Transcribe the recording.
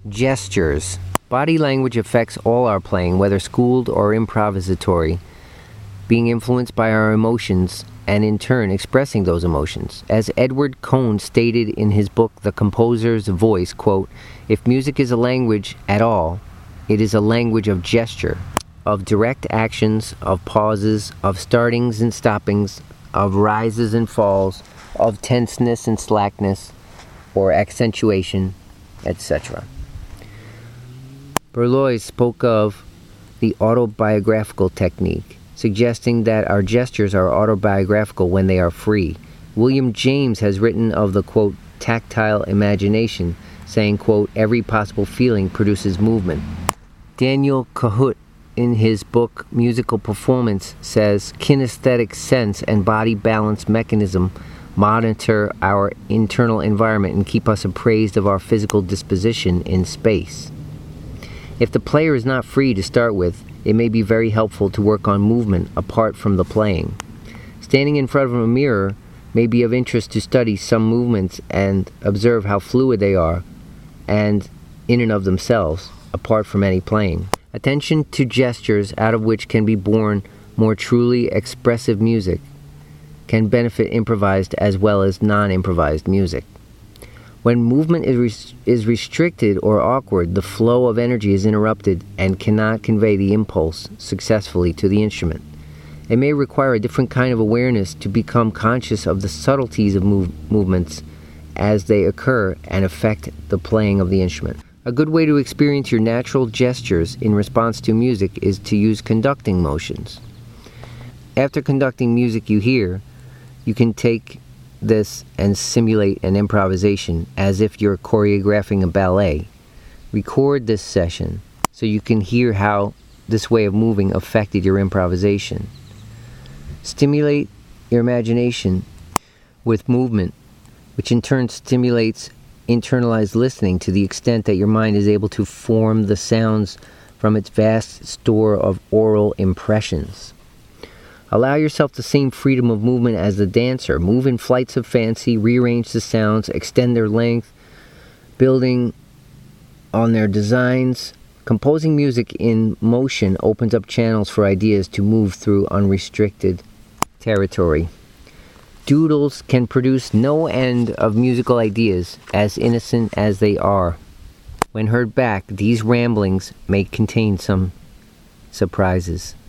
Gestures. Body language affects all our playing, whether schooled or improvisatory, being influenced by our emotions and in turn expressing those emotions. As Edward Cohn stated in his book, The Composer's Voice, quote, "If music is a language at all, it is a language of gesture, of direct actions, of pauses, of startings and stoppings, of rises and falls, of tenseness and slackness, or accentuation, etc." Berlioz spoke of the autobiographical technique, suggesting that our gestures are autobiographical when they are free. William James has written of the, quote, tactile imagination, saying, quote, "Every possible feeling produces movement." Daniel Kahut, in his book Musical Performance, says, "Kinesthetic sense and body balance mechanism monitor our internal environment and keep us appraised of our physical disposition in space." If the player is not free to start with, it may be very helpful to work on movement apart from the playing. Standing in front of a mirror may be of interest to study some movements and observe how fluid they are and in and of themselves, apart from any playing. Attention to gestures out of which can be born more truly expressive music can benefit improvised as well as non-improvised music. When movement is restricted or awkward, the flow of energy is interrupted and cannot convey the impulse successfully to the instrument. It may require a different kind of awareness to become conscious of the subtleties of movements as they occur and affect the playing of the instrument. A good way to experience your natural gestures in response to music is to use conducting motions. After conducting music you hear, you can take this and simulate an improvisation as if you're choreographing a ballet. Record this session so you can hear how this way of moving affected your improvisation. Stimulate your imagination with movement, which in turn stimulates internalized listening to the extent that your mind is able to form the sounds from its vast store of oral impressions. Allow yourself the same freedom of movement as the dancer. Move in flights of fancy, rearrange the sounds, extend their length, building on their designs. Composing music in motion opens up channels for ideas to move through unrestricted territory. Doodles can produce no end of musical ideas, as innocent as they are. When heard back, these ramblings may contain some surprises.